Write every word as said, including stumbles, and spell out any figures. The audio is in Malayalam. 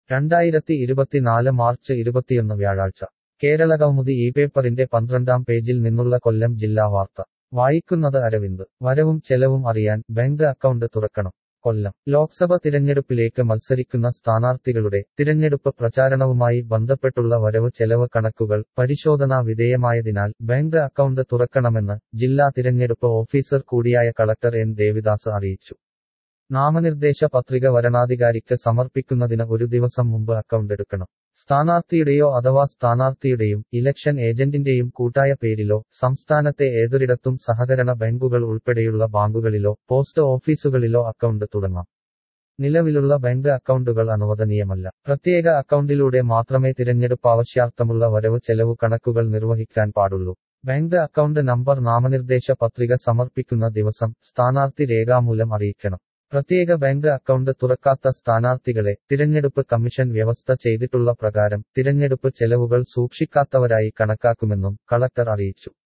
രണ്ടായിരത്തി ഇരുപത്തിനാല് മാർച്ച് ഇരുപത്തിയൊന്ന് വ്യാഴാഴ്ച കേരളകൗമുദി ഈ പേപ്പറിന്റെ പന്ത്രണ്ടാം പേജിൽ നിന്നുള്ള കൊല്ലം ജില്ലാ വാർത്ത വായിക്കുന്നത് അരവിന്ദ് വരവും ചെലവും അറിയാൻ ബാങ്ക് അക്കൗണ്ട് തുറക്കണം കൊല്ലം ലോക്സഭ തിരഞ്ഞെടുപ്പിലേക്ക് മത്സരിക്കുന്ന സ്ഥാനാർത്ഥികളുടെ തിരഞ്ഞെടുപ്പ് പ്രചാരണവുമായി ബന്ധപ്പെട്ടുള്ള വരവ് ചെലവ് കണക്കുകൾ പരിശോധനാ വിധേയമായതിനാൽ ബാങ്ക് അക്കൗണ്ട് തുറക്കണമെന്ന് ജില്ലാ തിരഞ്ഞെടുപ്പ് ഓഫീസർ കൂടിയായ കളക്ടർ എൻ ദേവിദാസ് അറിയിച്ചു. നാമനിർദ്ദേശ പത്രിക വരണാധികാരിക്ക് സമർപ്പിക്കുന്നതിന് ഒരു ദിവസം മുമ്പ് അക്കൗണ്ട് എടുക്കണം. സ്ഥാനാർത്ഥിയുടെയോ അഥവാ സ്ഥാനാർത്ഥിയുടെയും ഇലക്ഷൻ ഏജന്റിന്റെയും കൂട്ടായ പേരിലോ സംസ്ഥാനത്തെ ഏതൊരിടത്തും സഹകരണ ബാങ്കുകൾ ഉൾപ്പെടെയുള്ള ബാങ്കുകളിലോ പോസ്റ്റ് ഓഫീസുകളിലോ അക്കൗണ്ട് തുടങ്ങാം. നിലവിലുള്ള ബാങ്ക് അക്കൗണ്ടുകൾ അനുവദനീയമല്ല. പ്രത്യേക അക്കൗണ്ടിലൂടെ മാത്രമേ തിരഞ്ഞെടുപ്പാവശ്യാർത്ഥമുള്ള വരവ് ചെലവ് കണക്കുകൾ നിർവഹിക്കാൻ പാടുള്ളൂ. ബാങ്ക് അക്കൗണ്ട് നമ്പർ നാമനിർദ്ദേശ പത്രിക സമർപ്പിക്കുന്ന ദിവസം സ്ഥാനാർത്ഥി രേഖാമൂലം അറിയിക്കണം. പ്രത്യേക ബാങ്ക് അക്കൗണ്ട് തുറക്കാത്ത സ്ഥാനാർത്ഥികളെ തിരഞ്ഞെടുപ്പ് കമ്മീഷൻ വ്യവസ്ഥ ചെയ്തിട്ടുള്ള പ്രകാരം തിരഞ്ഞെടുപ്പ് ചെലവുകൾ സൂക്ഷിക്കാത്തവരായി കണക്കാക്കുമെന്നും കളക്ടർ അറിയിച്ചു.